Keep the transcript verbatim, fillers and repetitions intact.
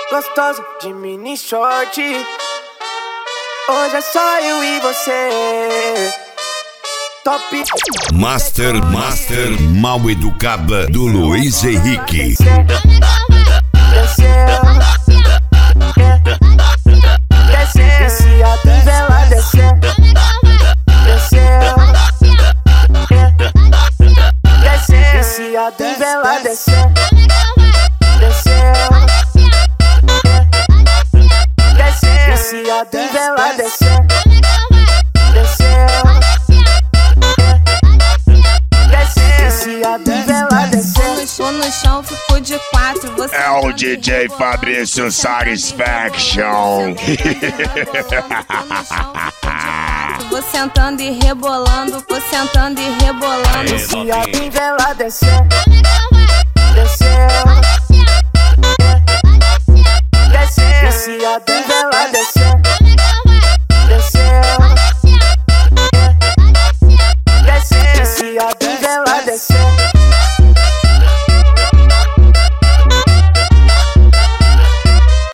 Gostoso de mini short. Hoje é só eu e você. Top Master, Master Mal Educada do Luiz Henrique. Desceu, desceu, desce a bivela, desceu, desceu, desceu, desce a bivela, desceu, desceu, desceu, desce a bivela, desceu, desceu, desce a bivela, desceu. Tô no chão, fico de quatro. Você É o D J Fabrício Satisfaction. Vou sentando e rebolando, vou sentando e rebolando. Desce a bivela, desceu, desceu, desceu, desce a bivela, desceu.